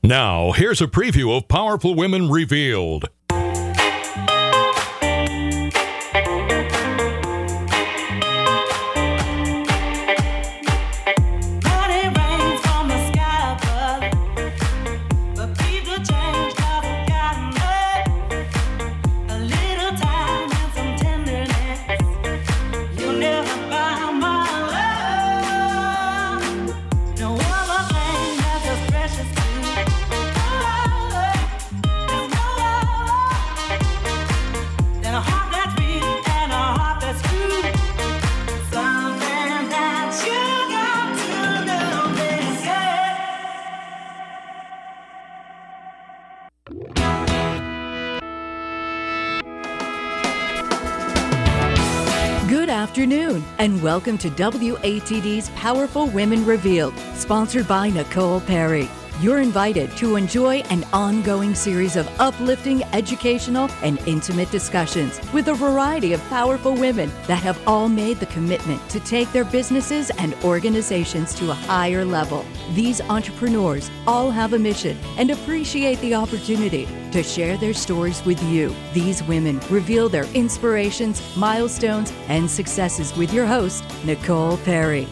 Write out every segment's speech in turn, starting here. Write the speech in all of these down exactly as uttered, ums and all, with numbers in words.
Now, here's a preview of Powerful Women Revealed. Good afternoon, and welcome to W A T D's Powerful Women Revealed, sponsored by Nicole Perry. You're invited to enjoy an ongoing series of uplifting, educational, and intimate discussions with a variety of powerful women that have all made the commitment to take their businesses and organizations to a higher level. These entrepreneurs all have a mission and appreciate the opportunity to share their stories with you. These women reveal their inspirations, milestones, and successes with your host, Nicole Perry.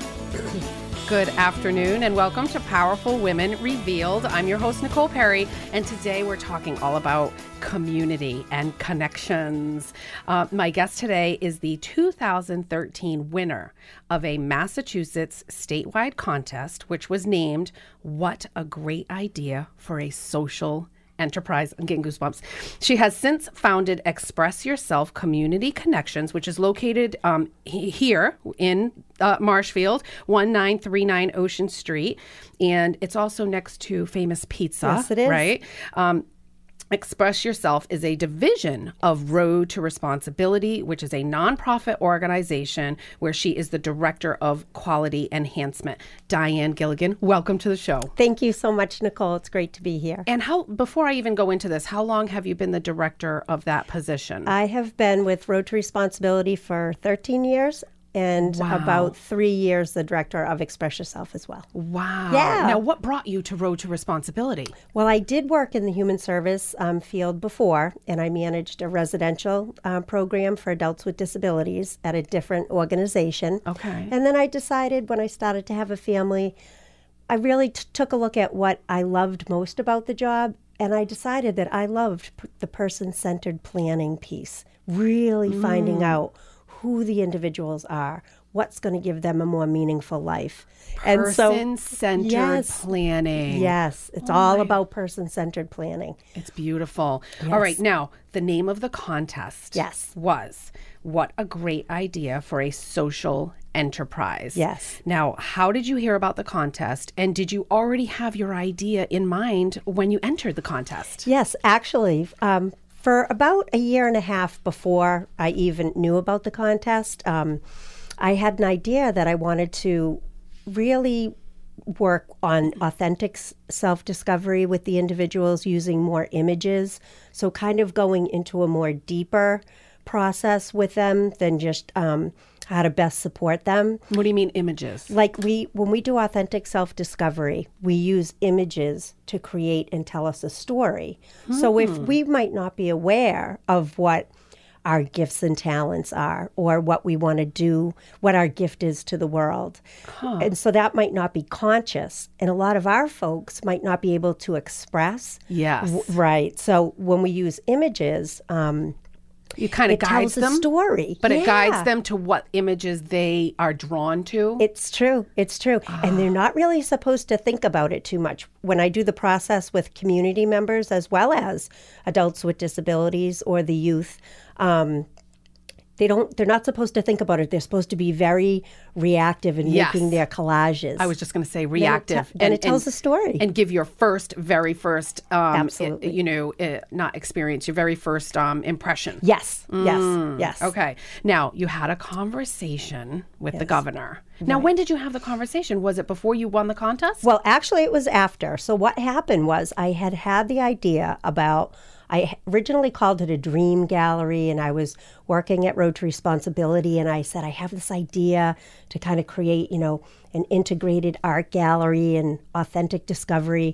Good afternoon and welcome to Powerful Women Revealed. I'm your host, Nicole Perry, and today we're talking all about community and connections. Uh, my guest today is the two thousand thirteen winner of a Massachusetts statewide contest, which was named What a Great Idea for a Social Enterprise. I'm getting goosebumps. She has since founded Express Yourself Community Connections, which is located um, he- here in uh, Marshfield, one nine three nine Ocean Street. And it's also next to Famous Pizza. Yes, it is. Right? Um, Express Yourself is a division of Road to Responsibility, which is a nonprofit organization where she is the director of quality enhancement. Diane Gilligan, welcome to the show. Thank you so much, Nicole. It's great to be here. And how, before I even go into this, how long have you been the director of that position? I have been with Road to Responsibility for thirteen years. And Wow. about three years, the director of Express Yourself as well. Wow. Yeah. Now, what brought you to Road to Responsibility? Well, I did work in the human service um, field before, and I managed a residential uh, program for adults with disabilities at a different organization. Okay. And then I decided when I started to have a family, I really t- took a look at what I loved most about the job, and I decided that I loved p- the person-centered planning piece, really mm. finding out who the individuals are, what's going to give them a more meaningful life. Person-centered yes, planning. Yes, it's oh all my. about person-centered planning. It's beautiful. Yes. All right, now, the name of the contest Yes. was What a Great Idea for a Social Enterprise. Yes. Now, how did you hear about the contest, and did you already have your idea in mind when you entered the contest? Yes, actually, um, for about a year and a half before I even knew about the contest, um, I had an idea that I wanted to really work on authentic s- self-discovery with the individuals using more images. So kind of going into a more deeper process with them than just um, how to best support them. What do you mean images? Like we, when we do authentic self-discovery, we use images to create and tell us a story. Hmm. So if we might not be aware of what our gifts and talents are, or what we want to do, what our gift is to the world. Huh. And so that might not be conscious. And a lot of our folks might not be able to express. Yes. W- right. So when we use images, um, You kind of it guides tells them, a story. but yeah. it guides them to what images they are drawn to. It's true. It's true. Oh. And they're not really supposed to think about it too much. When I do the process with community members as well as adults with disabilities or the youth, um, they don't. They're not supposed to think about it. They're supposed to be very reactive in Yes. making their collages. I was just going to say reactive. Then it, te- then it tells and, a story. And give your first, very first, um, Absolutely. i- you know, uh, not experience, your very first um, impression. Yes, yes, Mm, yes. Okay. Now, you had a conversation with the Yes. governor. Now, Right. when did you have the conversation? Was it before you won the contest? Well, actually, it was after. So what happened was I had had the idea about, I originally called it a dream gallery, and I was working at Road to Responsibility, and I said, I have this idea to kind of create, you know, an integrated art gallery and authentic discovery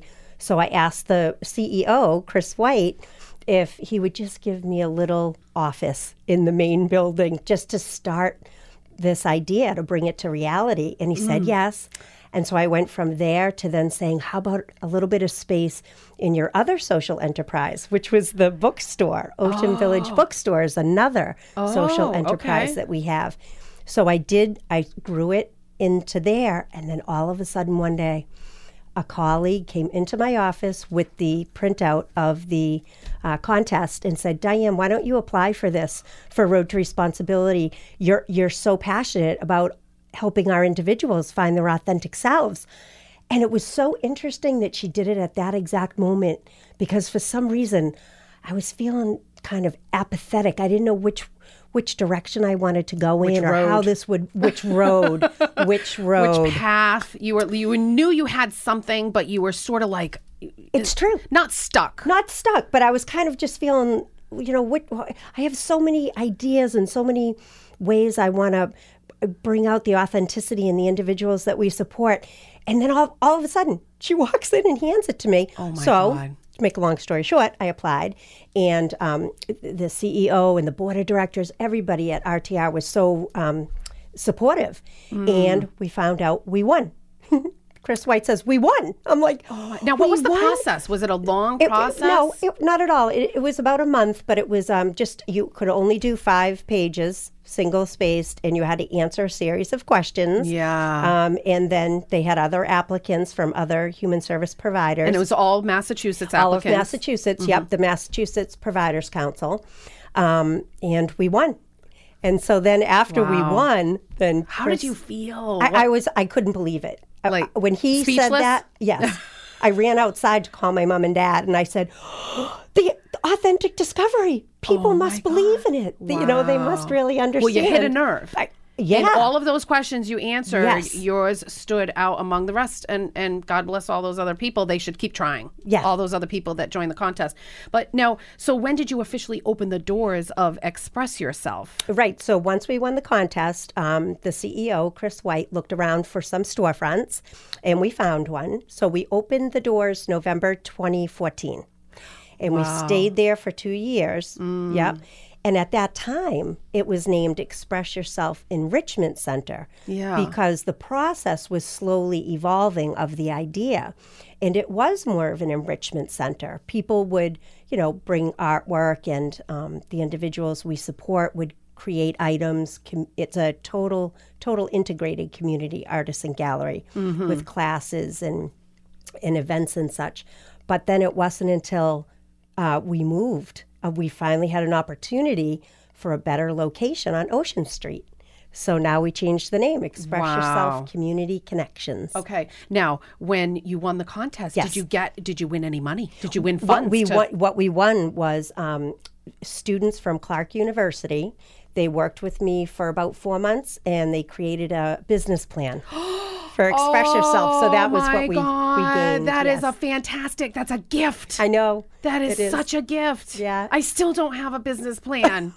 So I asked the C E O, Chris White, if he would just give me a little office in the main building just to start this idea, to bring it to reality. And he mm. said yes. And so I went from there to then saying, how about a little bit of space in your other social enterprise, which was the bookstore. Ocean oh. Village Bookstore is another oh, social enterprise okay. that we have. So I did, I grew it into there. And then all of a sudden one day, a colleague came into my office with the printout of the uh, contest and said, Diane, why don't you apply for this for Road to Responsibility? You're, you're so passionate about helping our individuals find their authentic selves. And it was so interesting that she did it at that exact moment, because for some reason I was feeling kind of apathetic. I didn't know which which direction I wanted to go which in or road. how this would, which road, which road. Which path. You were, you knew you had something, but you were sort of like. It's true. Not stuck. Not stuck, but I was kind of just feeling, you know, what I have so many ideas and so many ways I want to bring out the authenticity in the individuals that we support. And then all, all of a sudden, she walks in and hands it to me. Oh, my so, God. To make a long story short, I applied. And um, the C E O and the board of directors, everybody at R T R was so um, supportive. Mm. And we found out we won. Chris White says, we won. I'm like, oh, now what was the won? process? Was it a long it, process? No, it, not at all. It, it was about a month, but it was um, just, you could only do five pages, single spaced, and you had to answer a series of questions. Yeah. Um, and then they had other applicants from other human service providers. And it was all Massachusetts all applicants? All of Massachusetts, mm-hmm. Yep, the Massachusetts Providers Council. Um, and we won. And so then after wow. we won, then How Chris, did you feel? I, I was, I couldn't believe it. Like, when he speechless? said that, yes. I ran outside to call my mom and dad, and I said, oh, the, the authentic discovery. People oh must believe God. in it. Wow. You know, they must really understand. Well, you hit a nerve. I, yeah. And all of those questions you answered, yes. yours stood out among the rest. And, and God bless all those other people. They should keep trying. Yeah. All those other people that joined the contest. But now, so when did you officially open the doors of Express Yourself? Right. So once we won the contest, um, the C E O, Chris White, looked around for some storefronts, and we found one. So we opened the doors November twenty fourteen. And wow. we stayed there for two years. Mm. Yep. And at that time, it was named Express Yourself Enrichment Center yeah. because the process was slowly evolving of the idea. And it was more of an enrichment center. People would, you know, bring artwork, and um, the individuals we support would create items. It's a total, total integrated community artisan gallery mm-hmm. with classes and, and events and such. But then it wasn't until uh, we moved Uh, we finally had an opportunity for a better location on Ocean Street. So now we changed the name, Express wow. Yourself Community Connections. Okay. Now, when you won the contest, yes. did you get? Did you win any money? Did you win funds? What we to... won, what we won was um, students from Clark University. They worked with me for about four months, and they created a business plan. For Express oh, Yourself. So that was what we, God. we gained. That yes. is a fantastic, that's a gift. I know. That is, is such a gift. Yeah. I still don't have a business plan.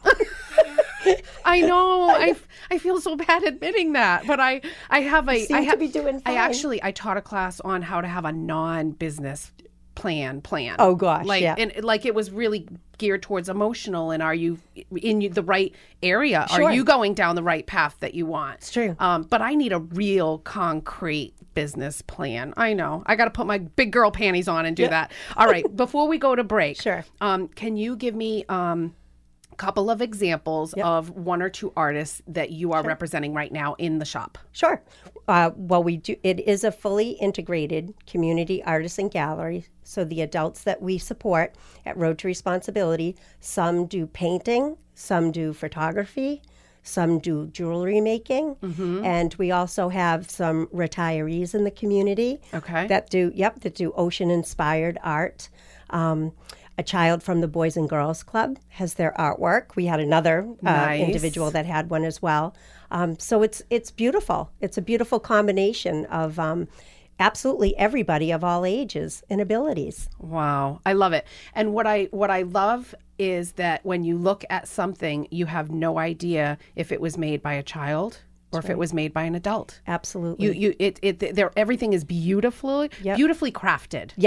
I know. I, I feel so bad admitting that, but I, I have a, you seem I have, to be doing fine. I actually, I taught a class on how to have a non-business plan plan. Oh gosh, like, yeah. And like it was really geared towards emotional, and are you in the right area? Sure. Are you going down the right path that you want? It's true. Um, but I need a real concrete business plan. I know. I got to put my big girl panties on and do yep. that. All right. Before we go to break, sure. Um, can you give me um, a couple of examples yep. of one or two artists that you are sure. representing right now in the shop? Sure. Uh, well, we do. It is a fully integrated community artisan gallery. So the adults that we support at Road to Responsibility, some do painting, some do photography, some do jewelry making, mm-hmm. and we also have some retirees in the community okay. that do, yep, that do ocean-inspired art. Um, a child from the Boys and Girls Club has their artwork. We had another uh, nice. individual that had one as well. Um, so it's it's beautiful. It's a beautiful combination of um, absolutely everybody of all ages and abilities. Wow, I love it. And what I what I love is that when you look at something, you have no idea if it was made by a child or That's if right. it was made by an adult. Absolutely. You you it it there everything is beautifully yep. beautifully crafted. Yes.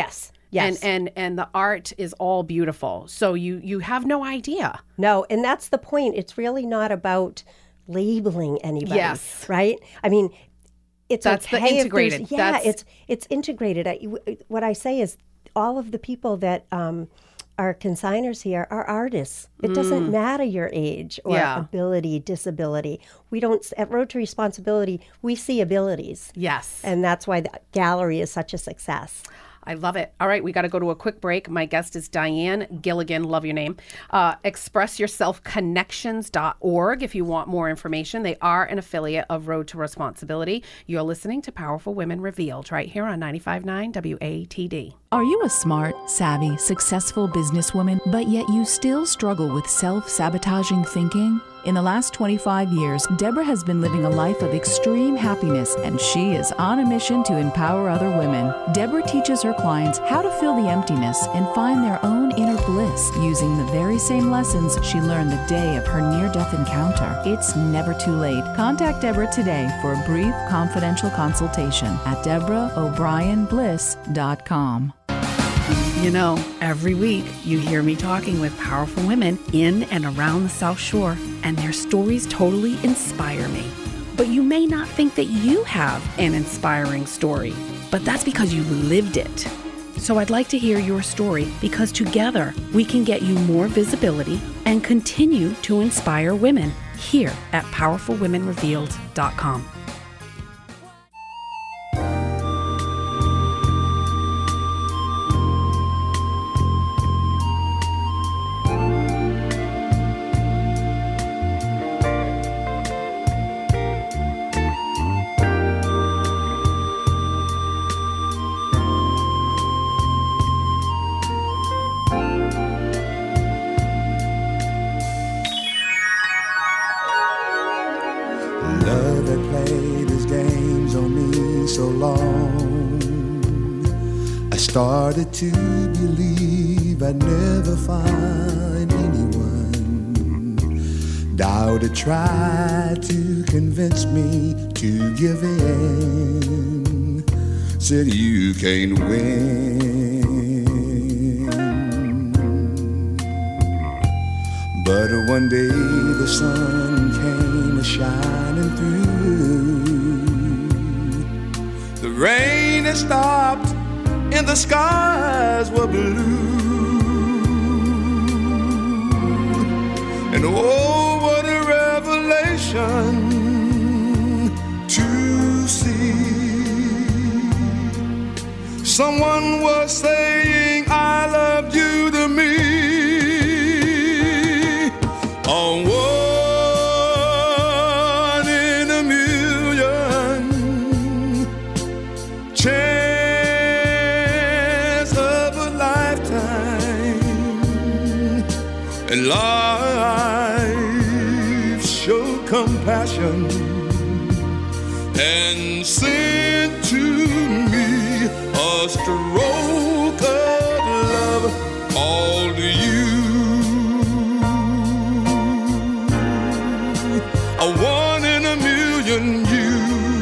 Yes. And, and and the art is all beautiful. So you you have no idea. No, and that's the point. It's really not about labeling anybody. Yes. Right? I mean, it's That's the okay if there's- integrated. Yeah, That's- it's it's integrated. I, what I say is all of the people that um, are consigners here are artists. It doesn't matter your age or Yeah. ability, disability. We don't, at Road to Responsibility, we see abilities. Yes. And that's why the gallery is such a success. I love it. All right, we got to go to a quick break. My guest is Diane Gilligan. Love your name. Uh, express yourself connections dot org if you want more information. They are an affiliate of Road to Responsibility. You're listening to Powerful Women Revealed right here on ninety-five point nine W A T D. Are you a smart, savvy, successful businesswoman, but yet you still struggle with self-sabotaging thinking? In the last twenty-five years, Deborah has been living a life of extreme happiness, and she is on a mission to empower other women. Deborah teaches her clients how to fill the emptiness and find their own inner bliss using the very same lessons she learned the day of her near-death encounter. It's never too late. Contact Deborah today for a brief confidential consultation at deborah o'brien bliss dot com. You know, every week you hear me talking with powerful women in and around the South Shore, and their stories totally inspire me. But you may not think that you have an inspiring story, but that's because you lived it. So I'd like to hear your story, because together we can get you more visibility and continue to inspire women here at powerful women revealed dot com. Love that played his games on me so long, I started to believe I'd never find anyone. Doubt it tried to convince me to give in, said you can't win. But one day the sun came a-shining through. The rain had stopped and the skies were blue. And oh, what a revelation to see. Someone was saying I loved you to me. On one in a million chance of a lifetime, and life showed compassion and sent to me a stroke of love, all to you. A one in a million you.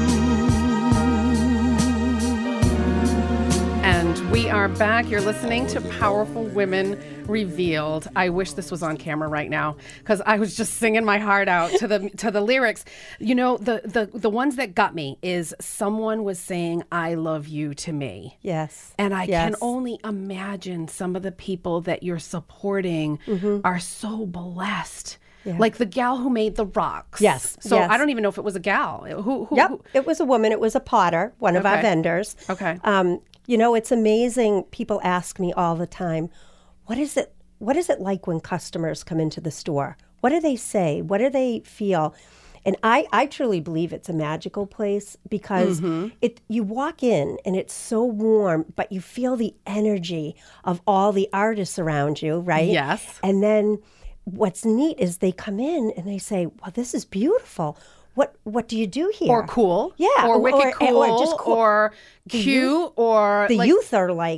And we are back. You're listening to Powerful Women Revealed. I wish this was on camera right now, because I was just singing my heart out to the to the lyrics. You know, the the the ones that got me is someone was saying I love you to me. Yes. And I Yes. can only imagine some of the people that you're supporting are so blessed. Yeah. Like the gal who made the rocks. Yes, So yes. I don't even know if it was a gal. Who? who, Yep, who it was a woman. It was a potter, one of our Okay. vendors. Okay. Um, you know, it's amazing. People ask me all the time, "What is it? What is it like when customers come into the store? What do they say? What do they feel?" And I, I truly believe it's a magical place, because it you walk in and it's so warm, but you feel the energy of all the artists around you, right? Yes. And then what's neat is they come in and they say, "Well, this is beautiful. What what do you do here?" Or cool. Yeah. Or wicked or, cool. or just cool. Or cute. Or The like, youth are like,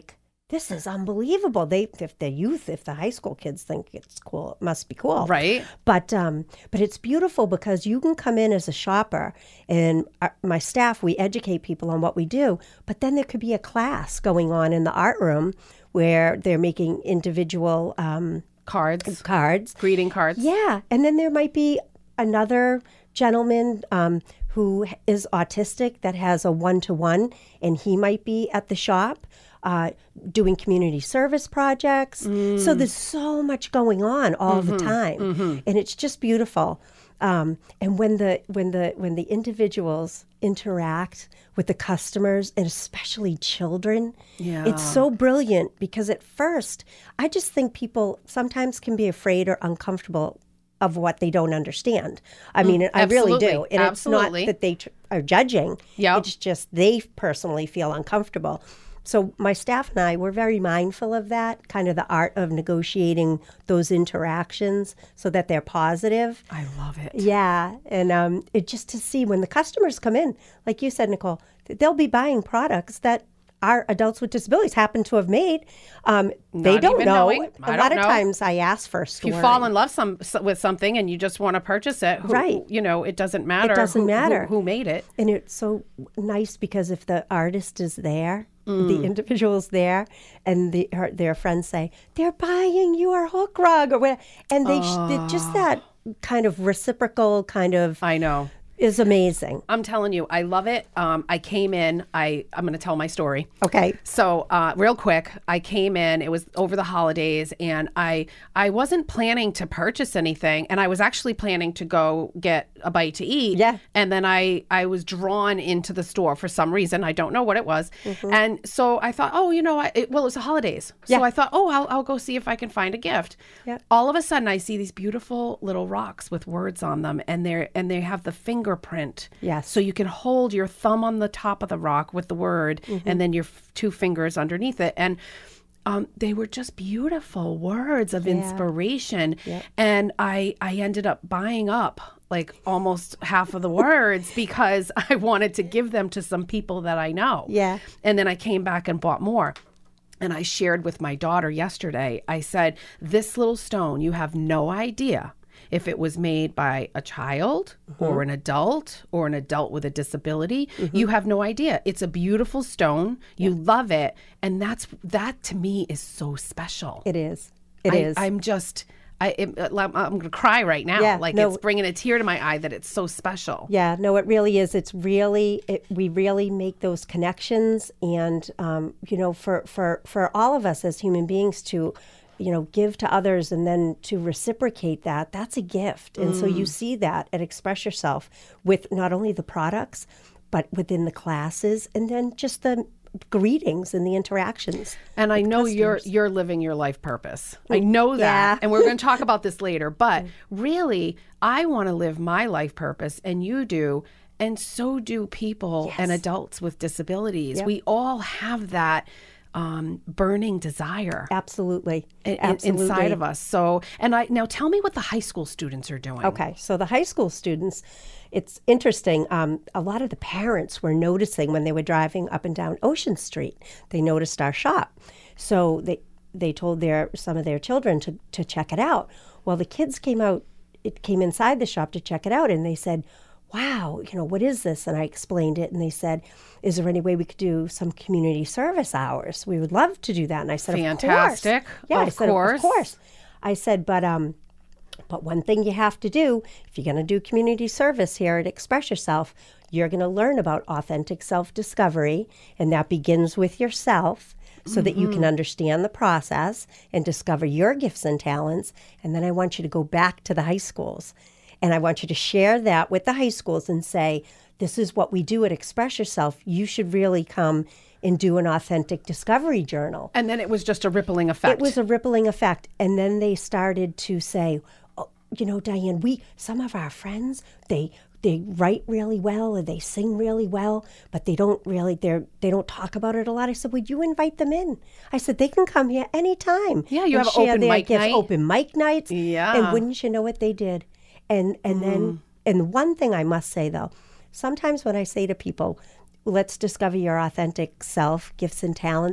this is unbelievable. They, if the youth, if the high school kids think it's cool, it must be cool. Right. But um, but it's beautiful because you can come in as a shopper, and our, my staff, we educate people on what we do, but then there could be a class going on in the art room where they're making individual um, Cards. cards. Greeting cards. Yeah. And then there might be another gentleman um, who is autistic that has a one-to-one, and he might be at the shop uh, doing community service projects. Mm. So there's so much going on all Mm-hmm. the time, Mm-hmm. and it's just beautiful. Um, and when the when the when the individuals interact with the customers, and especially children, Yeah. it's so brilliant, because at first I just think people sometimes can be afraid or uncomfortable of what they don't understand. I mean, I really do. absolutely. And Absolutely. it's not that they tr- are judging. Yep. It's just they personally feel uncomfortable. So my staff and I, we're very mindful of that, kind of the art of negotiating those interactions so that they're positive. I love it. Yeah. And um, it just to see when the customers come in, like you said, Nicole, they'll be buying products that our adults with disabilities happen to have made. Um, they Not don't even know. knowing. A I lot don't of know. times I ask for a If story. you fall in love some with something and you just want to purchase it, who, Right. you know, it doesn't matter. doesn't who, matter. who, who made it. And it's so nice because if the artist is there, Mm. the individual's there, and the, her, their friends say, they're buying your hook rug, or whatever. And they, sh- they just that kind of reciprocal kind of I know. is amazing. I'm telling you, I love it. Um, I came in. I I'm going to tell my story. Okay. So, uh, real quick, I came in. It was over the holidays, and I I wasn't planning to purchase anything, and I was actually planning to go get a bite to eat. Yeah. And then I I was drawn into the store for some reason. I don't know what it was, and so I thought, oh, you know, I, it, well, it was the holidays, so Yeah. I thought, oh, I'll I'll go see if I can find a gift. Yep. All of a sudden, I see these beautiful little rocks with words on them, and they're and they have the fingerprint. Yes. So you can hold your thumb on the top of the rock with the word, and then your f- two fingers underneath it. And um, they were just beautiful words of inspiration. And I, I ended up buying up like almost half of the words because I wanted to give them to some people that I know. Yeah. And then I came back and bought more. And I shared with my daughter yesterday, I said, this little stone, you have no idea if it was made by a child or an adult or an adult with a disability. You have no idea. It's a beautiful stone. You love it. And that's that to me is so special. It is. It I, is. I'm just, I, it, I'm going to cry right now. Yeah, like no. it's bringing a tear to my eye that it's so special. Yeah, no, it really is. It's really, it, we really make those connections, and um, you know, for for for all of us as human beings to, you know, give to others and then to reciprocate that, that's a gift. And so you see that at Express Yourself with not only the products, but within the classes, and then just the greetings and the interactions. And I with know you're customers. you're living your life purpose. I know that. Yeah. And we're going to talk about this later. But really, I want to live my life purpose, and you do. And so do people and adults with disabilities. Yep. We all have that um, burning desire Absolutely. in- in- Absolutely. inside of us. So, and I now tell me what the high school students are doing. Okay, so the high school students, it's interesting. Um, a lot of the parents were noticing when they were driving up and down Ocean Street. They noticed our shop, so they they told their some of their children to to check it out. Well, the kids came out, it came inside the shop to check it out, and they said, wow, you know, what is this? And I explained it, and they said, is there any way we could do some community service hours? We would love to do that. And I said, Fantastic. of course. Yeah, I Of said, course. of course. I said, but um, but one thing you have to do, if you're going to do community service here at Express Yourself, you're going to learn about authentic self-discovery, and that begins with yourself, so that you can understand the process and discover your gifts and talents. And then I want you to go back to the high schools, and I want you to share that with the high schools and say, this is what we do at Express Yourself. You should really come and do an authentic discovery journal. And then it was just a rippling effect. It was a rippling effect. And then they started to say, oh, you know, Diane, we, some of our friends, they they write really well and they sing really well, but they don't really, they're, they don't talk about it a lot. I said, would you invite them in? I said, they can come here anytime. Yeah, you and have share open their mic gifts, night. Open mic nights. Yeah. And wouldn't you know what they did? And, and then, and one thing I must say though, sometimes when I say to people, let's discover your authentic self, gifts and talents,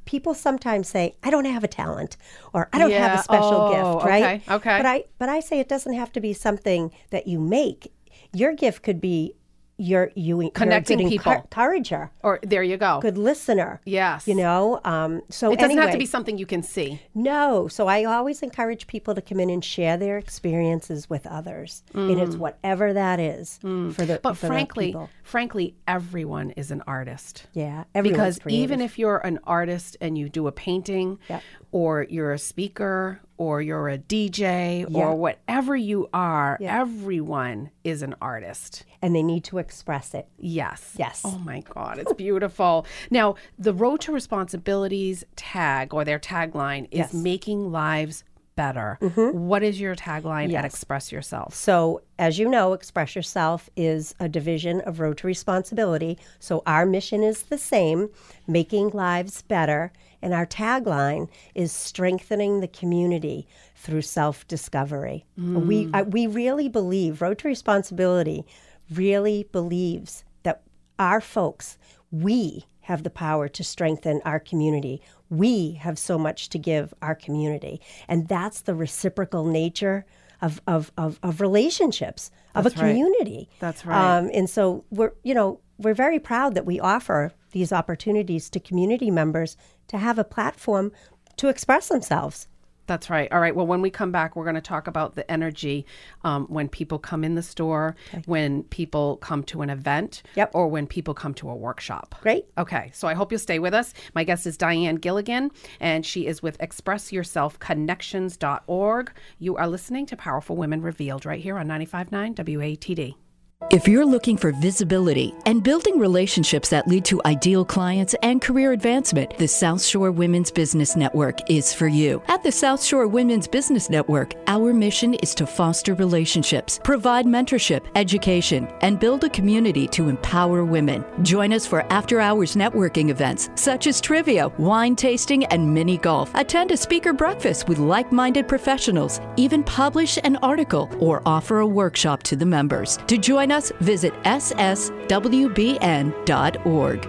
people sometimes say, I don't have a talent, or I don't Yeah. have a special Oh, gift, right? okay, okay. But I, but I say it doesn't have to be something that you make. Your gift could be you're, you, Connecting you're a good people. encourager, Or there you go. good listener. Yes. You know, um, so It doesn't anyway, have to be something you can see. no. So I always encourage people to come in and share their experiences with others, and it's whatever that is for the But for the frankly, people. frankly, everyone is an artist. Yeah, everyone's Because creative. even if you're an artist and you do a painting, Yep. or you're a speaker, or you're a D J, Yeah. or whatever you are, Yeah. everyone is an artist. and they need to express it. Yes. Yes. Oh my God, it's beautiful. Now, the Road to Responsibilities tag, or their tagline, is Yes. making lives better. What is your tagline at Yes. Express Yourself? So, as you know, Express Yourself is a division of Road to Responsibility. So, our mission is the same, making lives better. And our tagline is strengthening the community through self-discovery. We, I, we really believe, Road to Responsibility really believes that our folks, we have the power to strengthen our community. We have so much to give our community. And that's the reciprocal nature of, of, of, of relationships, of That's a right. community. That's right. Um, and so we're, you know, we're very proud that we offer these opportunities to community members to have a platform to express themselves. That's right. All right. Well, when we come back, we're going to talk about the energy um, when people come in the store, when people come to an event, Yep. or when people come to a workshop. Great. Okay. So I hope you'll stay with us. My guest is Diane Gilligan, and she is with express yourself connections dot org. You are listening to Powerful Women Revealed right here on ninety-five point nine W A T D. If you're looking for visibility and building relationships that lead to ideal clients and career advancement, the South Shore Women's Business Network is for you. At the South Shore Women's Business Network, our mission is to foster relationships, provide mentorship, education, and build a community to empower women. Join us for after-hours networking events such as trivia, wine tasting, and mini golf. Attend a speaker breakfast with like-minded professionals, even publish an article or offer a workshop to the members. To join us, visit S S W B N dot org.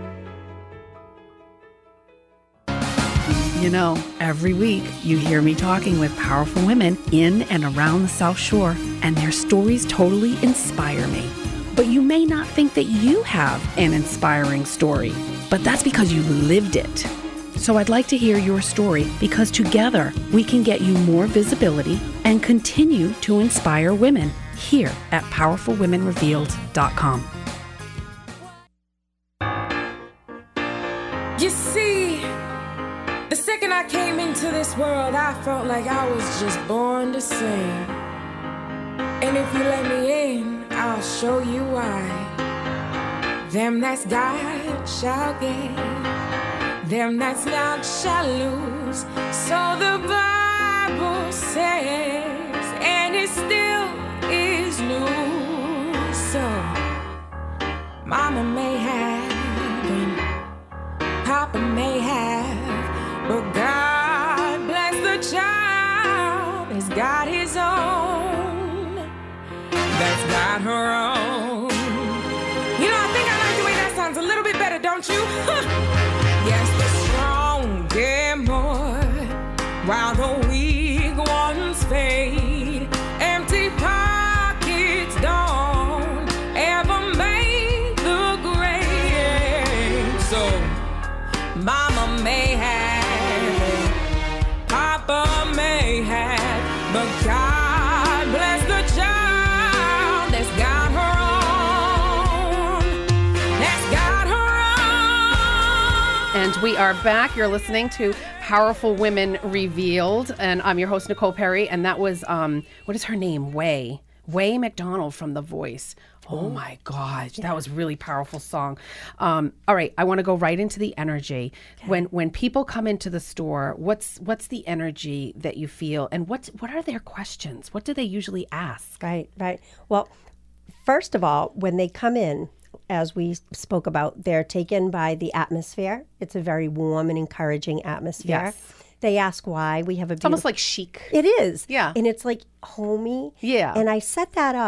You know, every week you hear me talking with powerful women in and around the South Shore, and their stories totally inspire me. But you may not think that you have an inspiring story, but that's because you lived it. So I'd like to hear your story, because together we can get you more visibility and continue to inspire women here at powerful women revealed dot com. You see, the second I came into this world, I felt like I was just born to sing. And if you let me in, I'll show you why. Them that's God shall gain, them that's not shall lose. So the Bible says, and it still is news. So Mama may have and Papa may have, but God bless the child that's got his own, that's got her own. You know, I think I like the way that sounds a little bit better, don't you? Yes, the strong get more, while the weak ones fade. Empty pockets don't ever make the grade. So Mama may have, Papa may have, but God bless the child that's got her own, that's got her own. And we are back. You're listening to Powerful Women Revealed, and I'm your host, Nicole Perry, and that was, um, what is her name? Way. Way McDonald from The Voice. Oh my gosh, that was a really powerful song. Um, all right, I want to go right into the energy. Okay. When when people come into the store, what's what's the energy that you feel, and what's what are their questions? What do they usually ask? Right, right. Well, first of all, when they come in, as we spoke about, they're taken by the atmosphere. It's a very warm and encouraging atmosphere. Yes. They ask why. We have a It's almost like chic. It is. Yeah. And it's like homey. Yeah. And I set that up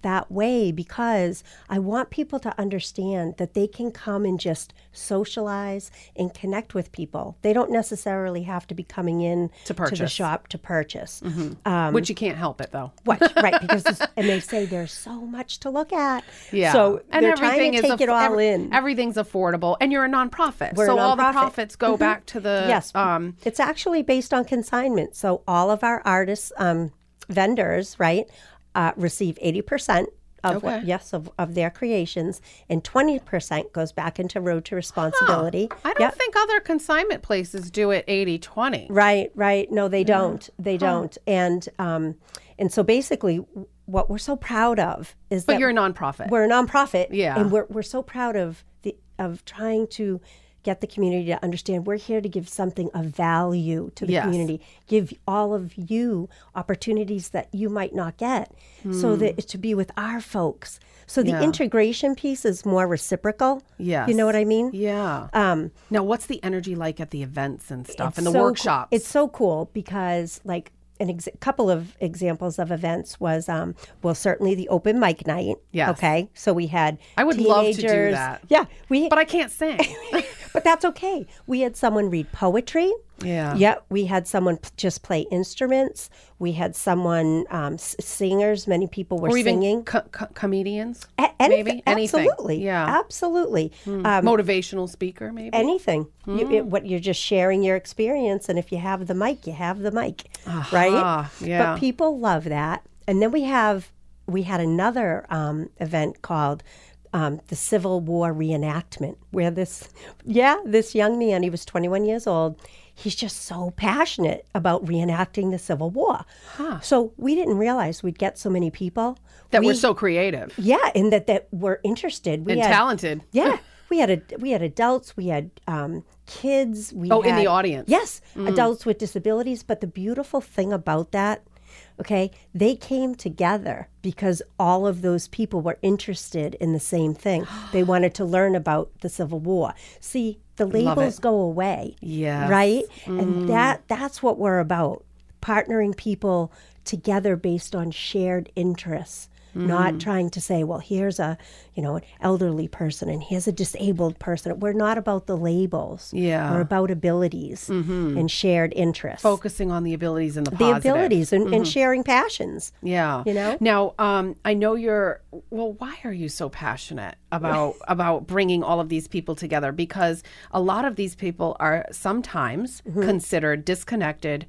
that way because I want people to understand that they can come and just socialize and connect with people. They don't necessarily have to be coming in To purchase. the shop to purchase. Which you can't help it, though. What? Right, because this, and they say there's so much to look at. Yeah. So and they're trying to is take it all every- in. Everything's affordable. And you're a nonprofit. We're so a all the nonprofit. profits go Mhm. back to the... Yes. Um, It's actually based on consignment. So all of our artists, um, vendors, right, uh, receive eighty percent of Okay. what, yes, of, of their creations, and twenty percent goes back into Road to Responsibility. I don't Yep. think other consignment places do it eighty twenty. Right, right. No, they don't. They don't. And um, and so basically, what we're so proud of is But that you're a nonprofit. we're a nonprofit. Yeah. And we're we're so proud of the of trying to get the community to understand we're here to give something of value to the Yes. community, give all of you opportunities that you might not get, so that it's to be with our folks. So the Yeah. integration piece is more reciprocal. Yes. You know what I mean? Yeah. Um, now, what's the energy like at the events and stuff it's and the so cool- workshops? It's so cool because, like, an ex- couple of examples of events was, um, well, certainly the open mic night. Yes. Okay. So we had I would love to do teenagers- that. Yeah. We, But I can't sing. but that's okay. We had someone read poetry. Yeah. Yeah. We had someone p- just play instruments. We had someone, um, s- singers. Many people were or even singing. co- co- comedians? A- anything, maybe? Anything. Absolutely. Yeah. Absolutely. Um, Motivational speaker, maybe? anything. You, it, what you're just sharing your experience, and if you have the mic, you have the mic, right? yeah. But people love that. And then we have we had another um, event called um, the Civil War reenactment, where this yeah this young man, he was twenty-one years old. He's just so passionate about reenacting the Civil War. So we didn't realize we'd get so many people that we, were so creative yeah, and that that were interested. We and had, talented. yeah, we had a we had adults, we had um, kids. We Oh, in the had- audience. yes, adults with disabilities. But the beautiful thing about that, okay, they came together because all of those people were interested in the same thing. They wanted to learn about the Civil War. See, the labels it. go away. Yes. right, and that that's what we're about: partnering people together based on shared interests. Not trying to say, well, here's a, you know, an elderly person and here's a disabled person. We're not about the labels. Yeah. We're about abilities and shared interests. Focusing on the abilities and the the positive. abilities and, and sharing passions. Yeah. You know? Now, um, I know you're, well, why are you so passionate about, about bringing all of these people together? Because a lot of these people are sometimes considered disconnected,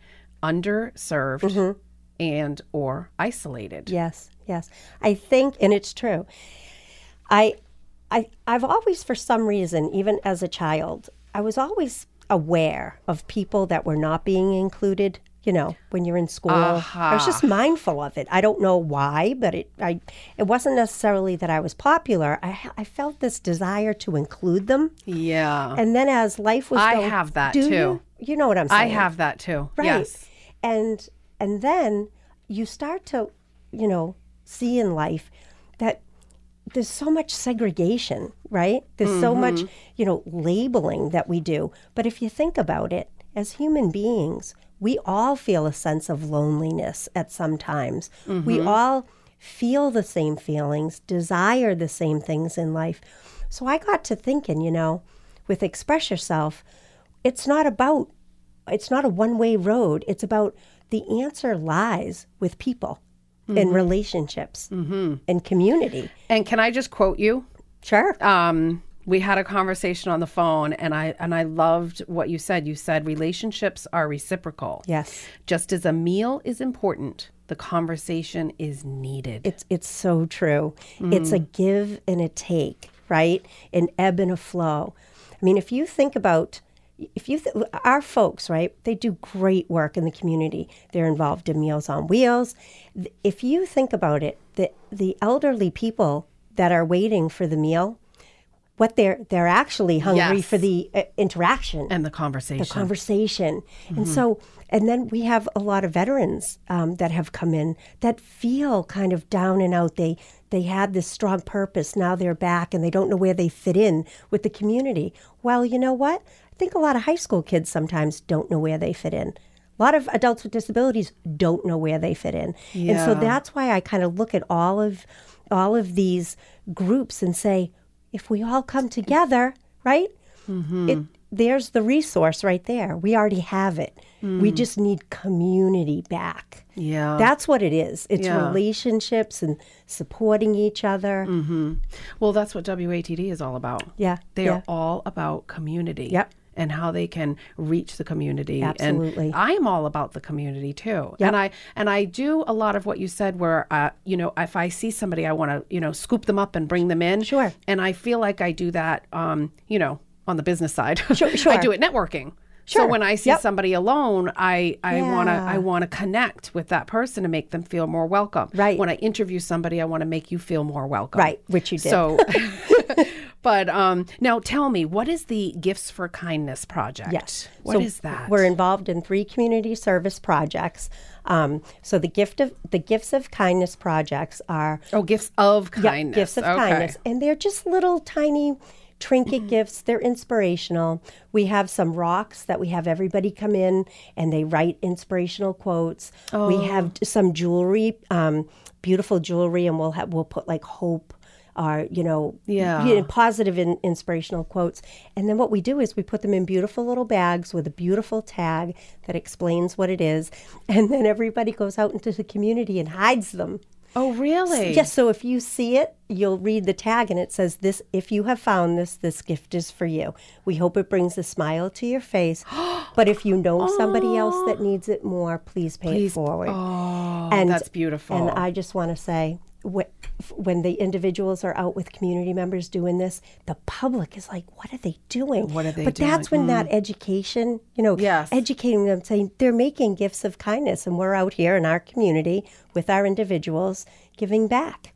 underserved, and or isolated. Yes, yes. I think, and it's true. I, I, I've always, for some reason, even as a child, I was always aware of people that were not being included. You know, when you're in school, I was just mindful of it. I don't know why, but it, I, it wasn't necessarily that I was popular. I, ha- I felt this desire to include them. Yeah. And then as life was I going, have that do too. You? You know what I'm saying? I have that too. Right. Yes. And and then you start to, you know, see in life that there's so much segregation, right? There's so much, you know, labeling that we do. But if you think about it, as human beings, we all feel a sense of loneliness at some times. We all feel the same feelings, desire the same things in life. So I got to thinking, you know, with Express Yourself, it's not about, it's not a one-way road. It's about the answer lies with people and relationships and community. And can I just quote you? Sure. Um, we had a conversation on the phone, and I and I loved what you said. You said relationships are reciprocal. Yes. Just as a meal is important, the conversation is needed. It's it's so true. It's a give and a take, right? An ebb and a flow. I mean, if you think about, if you th- our folks, right? They do great work in the community. They're involved in Meals on Wheels. Th- If you think about it, the the elderly people that are waiting for the meal, what they're they're actually hungry Yes. for the uh, interaction. and the conversation. The conversation. And so, and then we have a lot of veterans um, that have come in that feel kind of down and out. They they had this strong purpose. Now they're back and they don't know where they fit in with the community. Well, you know what? I think a lot of high school kids sometimes don't know where they fit in. A lot of adults with disabilities don't know where they fit in. And so Yeah. that's why I kind of look at all of all of these groups and say, if we all come together, right? Mm-hmm. It, there's the resource right there. We already have it. We just need community back. Yeah. That's what it is. It's Yeah. relationships and supporting each other. Mm-hmm. Well, that's what W A T D is all about. Yeah. They yeah. are all about community. Yep. And how they can reach the community. Absolutely. And I'm all about the community too. Yep. And I and I do a lot of what you said where uh, you know, if I see somebody I want to, you know, scoop them up and bring them in. Sure. And I feel like I do that um, you know, on the business side. Sure, sure. I do it networking. So Sure. when I see Yep. somebody alone, I, I Yeah. wanna I wanna connect with that person to make them feel more welcome. Right. When I interview somebody, I want to make you feel more welcome. Right, which you did. So, but um, now tell me, what is the Gifts for Kindness project? Yes. What So is that? We're involved in three community service projects. Um, so the gift of the Gifts of Kindness projects are oh, Gifts of yeah, Kindness. gifts of Okay. kindness, and they're just little tiny trinket gifts. They're inspirational. We have some rocks that we have everybody come in and they write inspirational quotes. Oh. We have some jewelry, um, beautiful jewelry, and we'll have we'll put like hope. Or, you know, Yeah. you know, positive and inspirational quotes. And then what we do is we put them in beautiful little bags with a beautiful tag that explains what it is. And then everybody goes out into the community and hides them. Oh, really? Yes, so if you see it, you'll read the tag and it says, "This. If you have found this, this gift is for you. We hope it brings a smile to your face. But if you know somebody else that needs it more, please pay Please- it forward." Oh, And- that's beautiful. And I just want to say, wh- when the individuals are out with community members doing this, the public is like, what are they doing? What are they But that's doing? when that education, you know, Yes. educating them, saying they're making gifts of kindness, and we're out here in our community with our individuals giving back.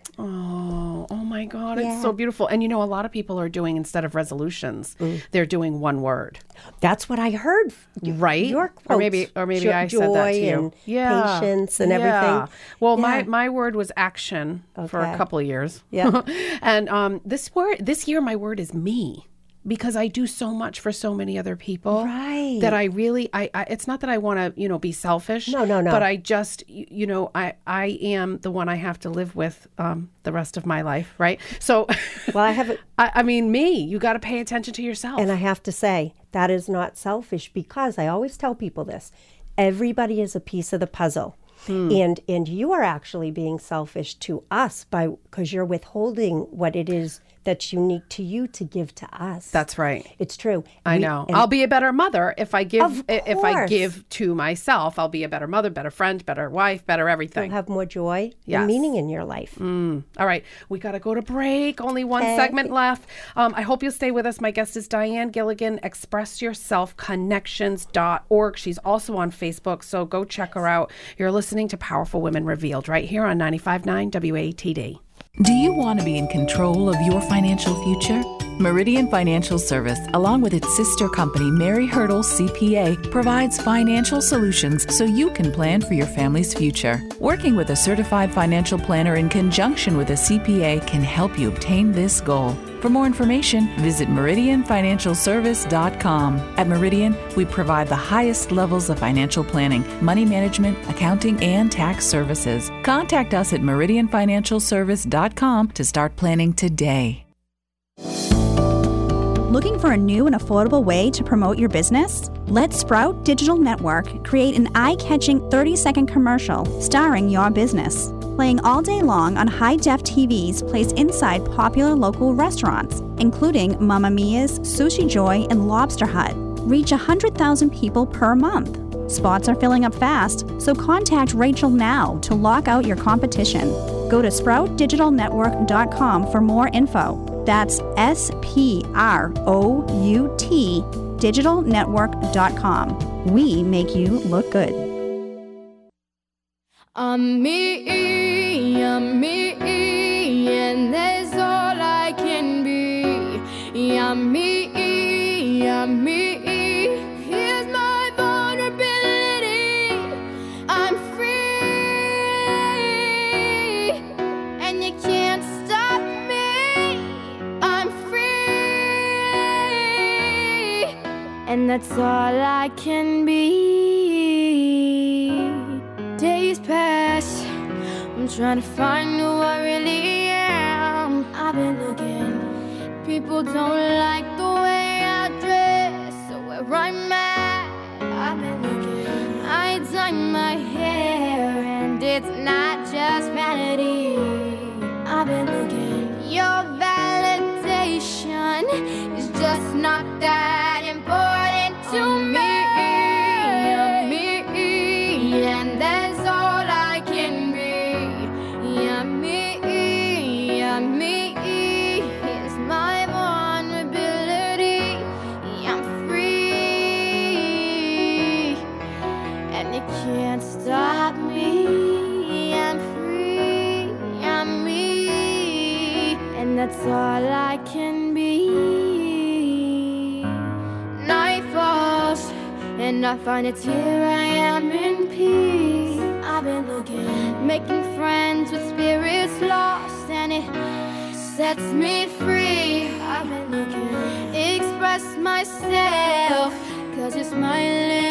Oh, oh my God, Yeah. it's so beautiful. And you know, a lot of people are doing, instead of resolutions, Mm. they're doing one word. That's what I heard. Right? Your or quotes, maybe or maybe jo- I said that to joy you. and Yeah. patience and Yeah. everything. Well, my Yeah. my word was action for a Okay. couple of years. Yeah. And um this word this year my word is me. Because I do so much for so many other people, Right. that I really, I, I it's not that I want to, you know, be selfish. No, no, no. But I just, you, you know, I, I am the one I have to live with um, the rest of my life, right? So, Well, I have a, I, I mean, me, you got to pay attention to yourself. and I have to say that is not selfish, because I always tell people this: everybody is a piece of the puzzle. Hmm. And and you are actually being selfish to us by because you're withholding what it is that's unique to you to give to us. That's right. It's true. I We- know. and- I'll be a better mother if I give Of i- if I course. give to myself. I'll be a better mother, better friend, better wife, better everything. You'll have more joy Yes. and meaning in your life. Mm. All right, we got to go to break. Only one Okay. segment left. Um, I hope you'll stay with us. My guest is Diane Gilligan, express yourself connections dot org. She's also on Facebook, so go check her out. You're listening to Powerful Women Revealed right here on ninety-five point nine W A T D. Do you want to be in control of your financial future? Meridian Financial Service, along with its sister company, Mary Hurdle C P A, provides financial solutions so you can plan for your family's future. Working with a certified financial planner in conjunction with a C P A can help you obtain this goal. For more information, visit meridian financial service dot com. At Meridian, we provide the highest levels of financial planning, money management, accounting, and tax services. Contact us at meridian financial service dot com to start planning today. Looking for a new and affordable way to promote your business? Let Sprout Digital Network create an eye-catching thirty-second commercial starring your business. Playing all day long on high-def T Vs placed inside popular local restaurants, including Mamma Mia's, Sushi Joy, and Lobster Hut. Reach one hundred thousand people per month. Spots are filling up fast, so contact Rachel now to lock out your competition. Go to sprout digital network dot com for more info. That's S P R O U T digital network dot com. We make you look good. I'm me, I'm me, and that's all I can be. I'm me, I'm me. Here's my vulnerability. I'm free, and you can't stop me. I'm free, and that's all I can be. trying to find who I really am. I've been looking. People don't like the way I dress or where I'm at. I've been looking. I dye my hair and it's not just vanity. I've been looking. Your validation is just not that important to me. Me, and that's all I can be. Yeah, me, yeah, me is my vulnerability. I'm free, and you can't stop me. I'm free, I'm me, and that's all I can be. Night falls, and I find it's here I am in peace. I've been looking, making friends with spirits lost, and it sets me free. I've been looking, express myself, cause it's my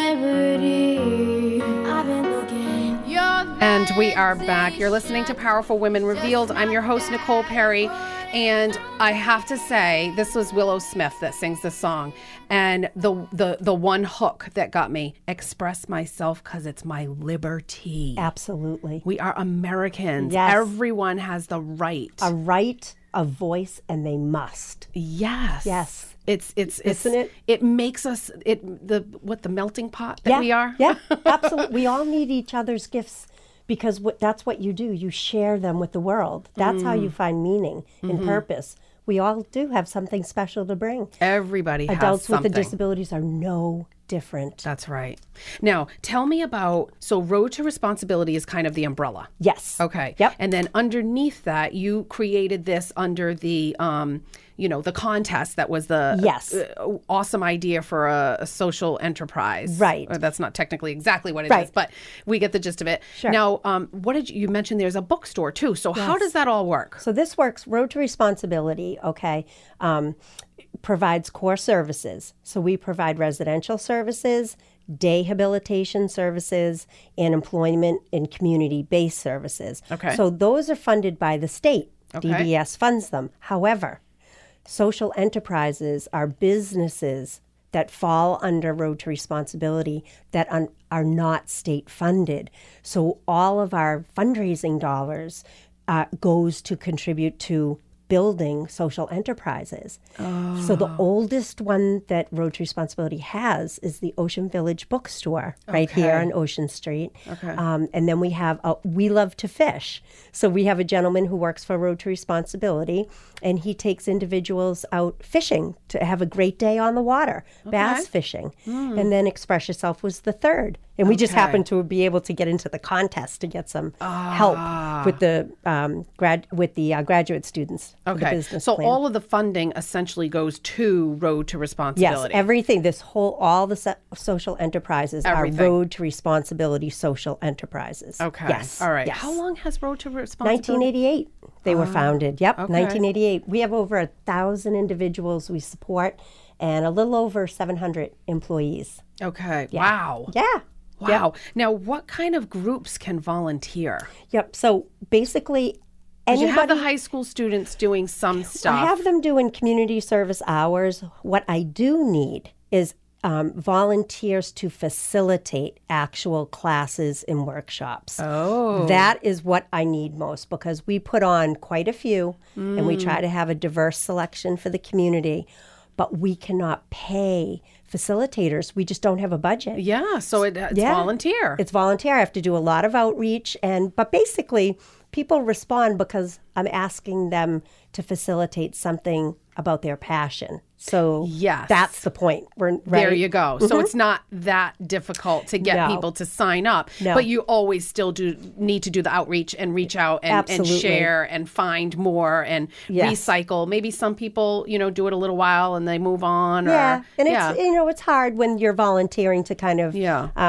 liberty. I've been looking, your And we are back. You're listening to Powerful Women Revealed. I'm your host, Nicole Perry. And I have to say, this was Willow Smith that sings this song. And the the the one hook that got me, express myself because it's my liberty. Absolutely. We are Americans. Yes. Everyone has the right. A right, a voice, and they must. Yes. Yes. It's it's it's Isn't it? It makes us it the what the melting pot that yeah, we are. Yeah, absolutely. We all need each other's gifts because what, that's what you do. You share them with the world. That's mm. how you find meaning and mm-hmm. purpose. We all do have something special to bring. Everybody has Adults something. with the disabilities are no different. That's right. Now, tell me about, so Road to Responsibility is kind of the umbrella. Yes. Okay. Yep. And then underneath that, you created this under the, um, you know, the contest that was the yes. uh, awesome idea for a, a social enterprise. Right. Or that's not technically exactly what it right. is, but we get the gist of it. Sure. Now, um, what did you, you mentioned there's a bookstore too. So yes. how does that all work? So this works, Road to Responsibility, okay, um, provides core services. So we provide residential services, day habilitation services, and employment and community-based services. Okay. So those are funded by the state. Okay. D B S funds them. However, social enterprises are businesses that fall under Road to Responsibility that un- are not state funded. So all of our fundraising dollars uh, goes to contribute to building social enterprises. Oh. So the oldest one that Road to Responsibility has is the Ocean Village Bookstore right okay. here on Ocean Street. Okay. Um, and then we have, uh, We Love to Fish. So we have a gentleman who works for Road to Responsibility, and he takes individuals out fishing to have a great day on the water, okay. bass fishing. Mm. And then Express Yourself was the third. And we okay. just happened to be able to get into the contest to get some ah. help with the um, grad with the uh, graduate students. Okay, business so plan. all of the funding essentially goes to Road to Responsibility. Yes, everything. This whole, all the so- social enterprises everything. are Road to Responsibility social enterprises. Okay. Yes. All right. Yes. How long has Road to Responsibility? nineteen eighty-eight. They uh, were founded. Yep. Okay. nineteen eighty-eight. We have over a thousand individuals we support, and a little over seven hundred employees. Okay. Yeah. Wow. Yeah. Wow. Yep. Now, what kind of groups can volunteer? Yep. So basically, anybody, you have the anybody, high school students doing some stuff. I have them doing community service hours. What I do need is um, volunteers to facilitate actual classes and workshops. Oh. That is what I need most, because we put on quite a few mm. and we try to have a diverse selection for the community, but we cannot pay facilitators. We just don't have a budget. Yeah, so it, it's yeah. volunteer. It's volunteer. I have to do a lot of outreach, and but basically people respond because I'm asking them to facilitate something about their passion. So yes. that's the point. We're, right? There you go. Mm-hmm. So it's not that difficult to get no. people to sign up, no. but you always still do need to do the outreach and reach out and, and share and find more and yes. recycle. Maybe some people, you know, do it a little while and they move on. Yeah, or, and yeah. it's, you know, it's hard when you're volunteering to kind of yeah. um,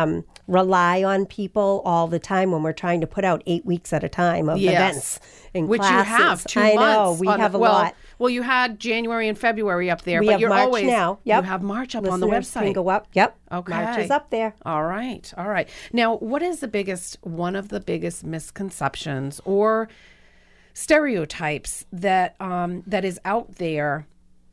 rely on people all the time when we're trying to put out eight weeks at a time of Yes. events and Which classes. you have two I months. know, we on have the, a well, lot. Well, you had January and February up there, We but have you're March always now. Yep. You have March up on the Listeners website. can go up. Yep. Okay. March is up there. All right. All right. Now, what is the biggest, one of the biggest misconceptions or stereotypes that um, that is out there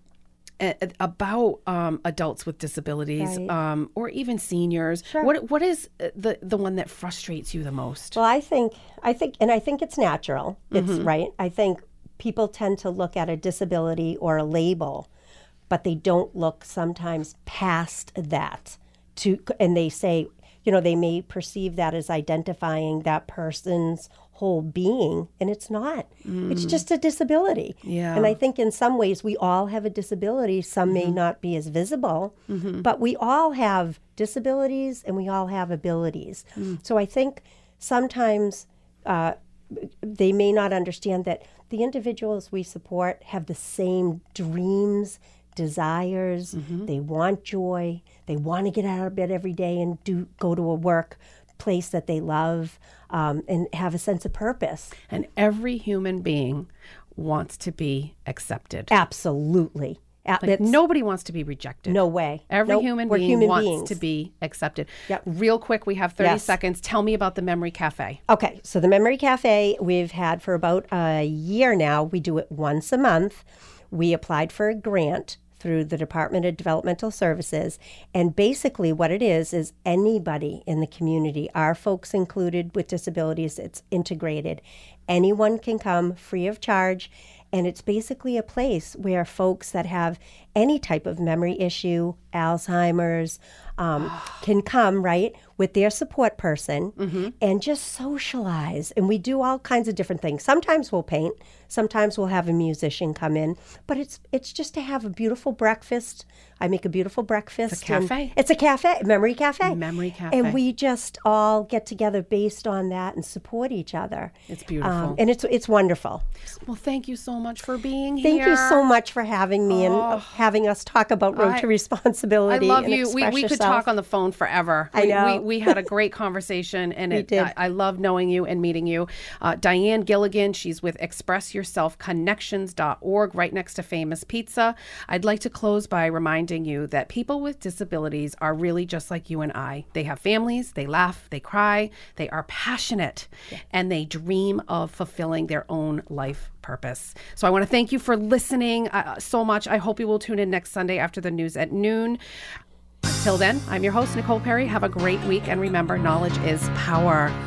a- about um, adults with disabilities, Right. um, or even seniors? Sure. What what is the the one that frustrates you the most? Well, I think, I think, and I think it's natural. It's Mm-hmm. right. I think people tend to look at a disability or a label, but they don't look sometimes past that to, and they say, you know, they may perceive that as identifying that person's whole being, and it's not. It's just a disability. Yeah. And I think in some ways we all have a disability. Some may not be as visible, but we all have disabilities and we all have abilities. So I think sometimes uh, they may not understand that the individuals we support have the same dreams, desires. They want joy. They want to get out of bed every day and do go to a work place that they love, um, and have a sense of purpose. And every human being wants to be accepted. Absolutely. A- Like, it's- nobody wants to be rejected. no way. Every Nope, human we're being human wants beings. to be accepted. Yep. Real quick, we have thirty Yes. seconds. Tell me about the Memory Cafe. Okay, so the Memory Cafe we've had for about a year now. We do it once a month. We applied for a grant through the Department of Developmental Services. And basically what it is, is anybody in the community, our folks included with disabilities, it's integrated. Anyone can come free of charge. And it's basically a place where folks that have any type of memory issue, Alzheimer's, um, can come, right, with their support person and just socialize. And we do all kinds of different things. Sometimes we'll paint. Sometimes we'll have a musician come in. But it's it's just to have a beautiful breakfast. I make a beautiful breakfast. It's a and cafe? It's a cafe, memory cafe. Memory cafe. And we just all get together based on that and support each other. It's beautiful. Um, and it's it's wonderful. Well, thank you so much for being Thank here. you so much for having me and having us talk about Road I- to Responsibility. I love and you. We, express we could yourself. talk on the phone forever. I we, know. We, we had a great conversation, and We it, did. I, I love knowing you and meeting you. Uh, Diane Gilligan, she's with express yourself connections dot org, right next to Famous Pizza. I'd like to close by reminding you that people with disabilities are really just like you and I. They have families, they laugh, they cry, they are passionate, and they dream of fulfilling their own life purpose. So I want to thank you for listening uh, so much. I hope you will tune in next Sunday after the news at noon. Until then, I'm your host, Nicole Perry. Have a great week. And remember, knowledge is power.